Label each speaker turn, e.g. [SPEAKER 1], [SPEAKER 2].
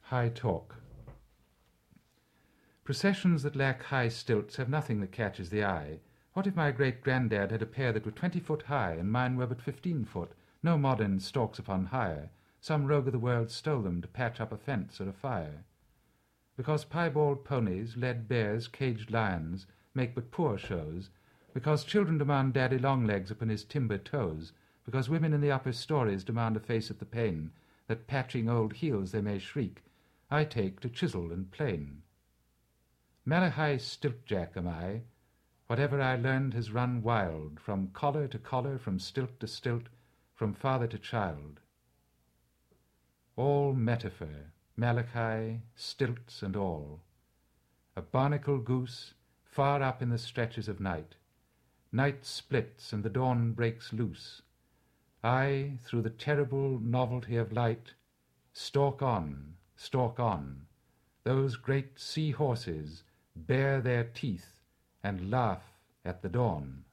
[SPEAKER 1] High talk. Processions that lack high stilts have nothing that catches the eye. What if my great-granddad had a pair that were 20 foot high, and mine were but 15 foot? No modern stalks upon hire. Some rogue of the world stole them to patch up a fence or a fire. Because piebald ponies, led bears, caged lions make but poor shows, because children demand daddy long-legs upon his timber toes, because women in the upper stories demand a face at the pane, that patching old heels they may shriek, I take to chisel and plane. Malachi Stiltjack am I. Whatever I learned has run wild, from collar to collar, from stilt to stilt, from father to child. All metaphor, Malachi, stilts and all. A barnacle goose, far up in the stretches of night. Night splits and the dawn breaks loose. I, through the terrible novelty of light, stalk on, stalk on. Those great sea horses bare their teeth and laugh at the dawn.